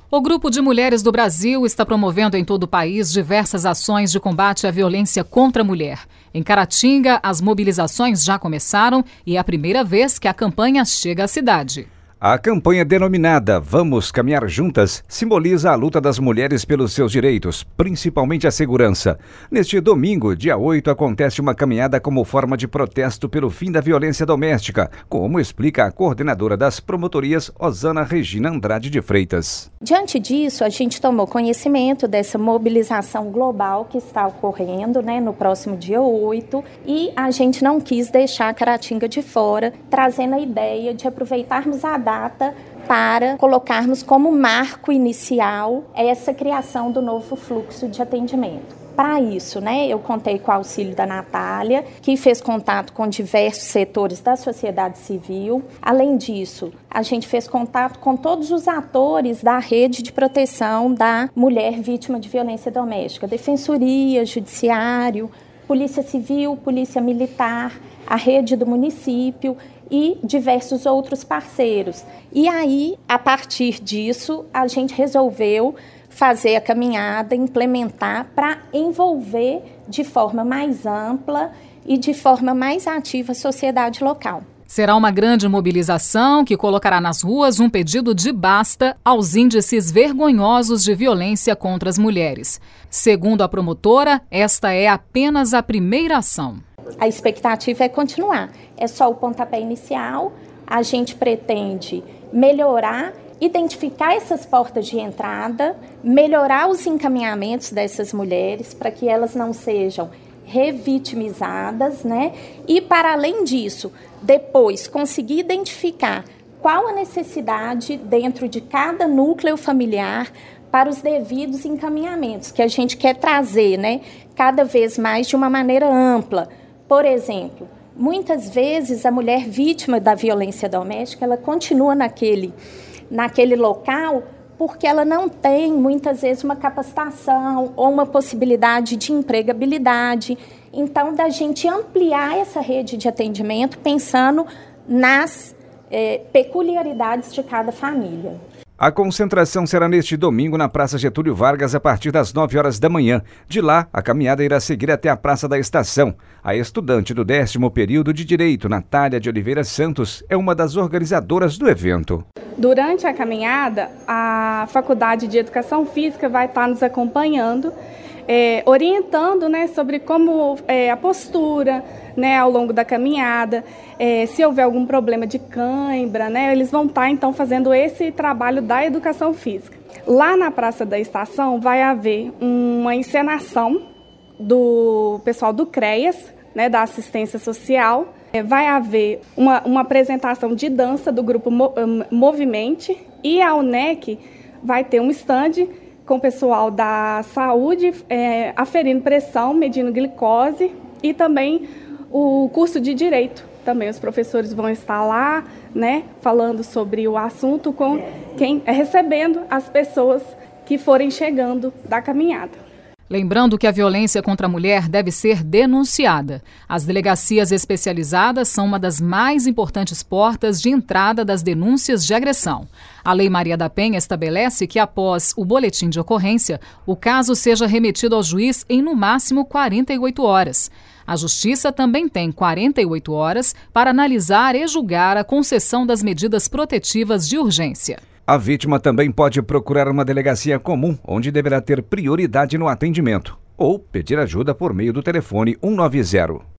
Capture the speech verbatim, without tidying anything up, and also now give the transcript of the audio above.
O Grupo de Mulheres do Brasil está promovendo em todo o país diversas ações de combate à violência contra a mulher. Em Caratinga, as mobilizações já começaram e é a primeira vez que a campanha chega à cidade. A campanha denominada Vamos Caminhar Juntas simboliza a luta das mulheres pelos seus direitos, principalmente a segurança. Neste domingo, dia oito, acontece uma caminhada como forma de protesto pelo fim da violência doméstica, como explica a coordenadora das promotorias, Osana Regina Andrade de Freitas. Diante disso, a gente tomou conhecimento dessa mobilização global que está ocorrendo, né, no próximo dia oito, e a gente não quis deixar Caratinga de fora, trazendo a ideia de aproveitarmos a data para colocarmos como marco inicial essa criação do novo fluxo de atendimento. Para isso, né, eu contei com o auxílio da Natália, que fez contato com diversos setores da sociedade civil. Além disso, a gente fez contato com todos os atores da rede de proteção da mulher vítima de violência doméstica, Defensoria, Judiciário, Polícia Civil, Polícia Militar, a rede do município e diversos outros parceiros. E aí, a partir disso, a gente resolveu fazer a caminhada, implementar para envolver de forma mais ampla e de forma mais ativa a sociedade local. Será uma grande mobilização que colocará nas ruas um pedido de basta aos índices vergonhosos de violência contra as mulheres. Segundo a promotora, esta é apenas a primeira ação. A expectativa é continuar. É só o pontapé inicial. A gente pretende melhorar, identificar essas portas de entrada, melhorar os encaminhamentos dessas mulheres para que elas não sejam revitimizadas, né? E, para além disso, depois conseguir identificar qual a necessidade dentro de cada núcleo familiar para os devidos encaminhamentos, que a gente quer trazer, né, cada vez mais de uma maneira ampla. Por exemplo, muitas vezes a mulher vítima da violência doméstica, ela continua naquele, naquele local porque ela não tem, muitas vezes, uma capacitação ou uma possibilidade de empregabilidade. Então, da gente ampliar essa rede de atendimento pensando nas eh, peculiaridades de cada família. A concentração será neste domingo na Praça Getúlio Vargas a partir das nove horas da manhã. De lá, a caminhada irá seguir até a Praça da Estação. A estudante do décimo período de Direito, Natália de Oliveira Santos, é uma das organizadoras do evento. Durante a caminhada, a Faculdade de Educação Física vai estar nos acompanhando, é, orientando, né, sobre como é, a postura, né, ao longo da caminhada, é, se houver algum problema de cãibra, né, eles vão estar então fazendo esse trabalho da educação física. Lá na Praça da Estação vai haver uma encenação do pessoal do CREAS, né, da assistência social. É, vai haver uma, uma apresentação de dança do grupo Mo, um, Movimente, e a UNEC vai ter um stand com o pessoal da saúde, é, aferindo pressão, medindo glicose, e também o curso de Direito. Também os professores vão estar lá, né, falando sobre o assunto, com quem é, recebendo as pessoas que forem chegando da caminhada. Lembrando que a violência contra a mulher deve ser denunciada. As delegacias especializadas são uma das mais importantes portas de entrada das denúncias de agressão. A Lei Maria da Penha estabelece que, após o boletim de ocorrência, o caso seja remetido ao juiz em, no máximo, quarenta e oito horas. A Justiça também tem quarenta e oito horas para analisar e julgar a concessão das medidas protetivas de urgência. A vítima também pode procurar uma delegacia comum, onde deverá ter prioridade no atendimento, ou pedir ajuda por meio do telefone cento e noventa.